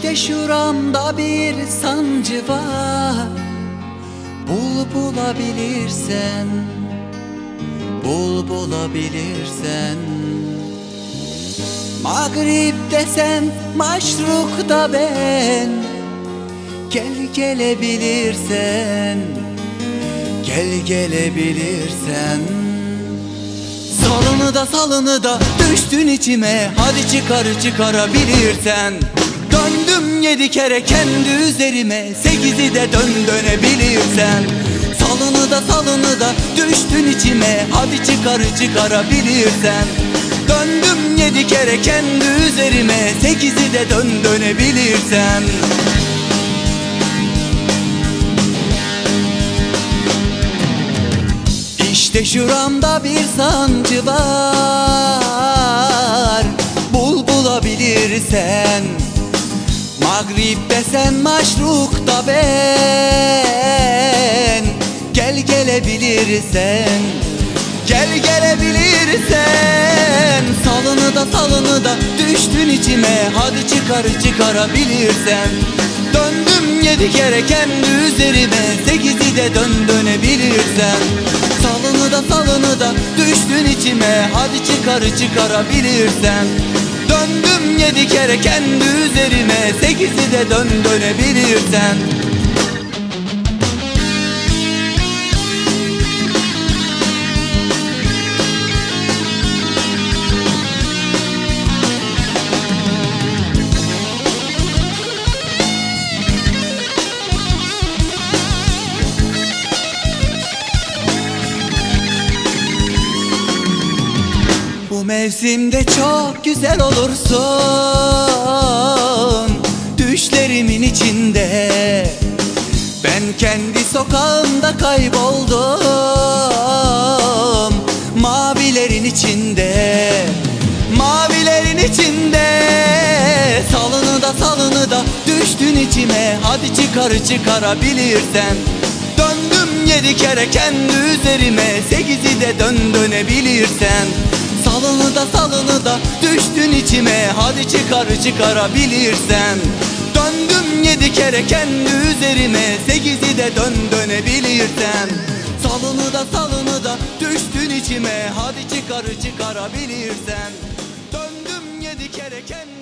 İşte şuramda bir sancı var. Bulabilirsen, bulabilirsen. Mağrib desen, maşruk da ben. Gelebilirsen, gelebilirsen. Salını da düştün içime. Hadi çıkarabilirsen. Döndüm 7 kere kendi üzerime, 8'i de dönebilirsen. Salını da düştün içime. Hadi çıkarabilirsen. Döndüm 7 kere kendi üzerime, 8'i de dönebilirsen. İşte şuramda bir sancı var. Bulabilirsen. Mağrib desen, maşruk da ben. Gelebilirsen, gelebilirsen. Salını da düştün içime. Hadi çıkarabilirsen. Döndüm 7 kere kendi üzerime, 8'i de dönebilirsen. Salını da düştün içime. Hadi çıkarabilirsen. Döndüm 7 kere kendi üzerime, 8'i de dönebilirsen. Bu mevsimde çok güzel olursun, düşlerimin içinde. Ben kendi sokağımda kayboldum, mavilerin içinde, mavilerin içinde. Salını da düştün içime. Hadi çıkarabilirsen. Döndüm 7 kere kendi üzerime, 8'i de dönebilirsen. Salını da düştün içime. Hadi çıkarabilirsen. Döndüm 7 kere kendi üzerime, 8'i de dönebilirsen. Salını da düştün içime. Hadi çıkarabilirsen. Döndüm 7 kere kendi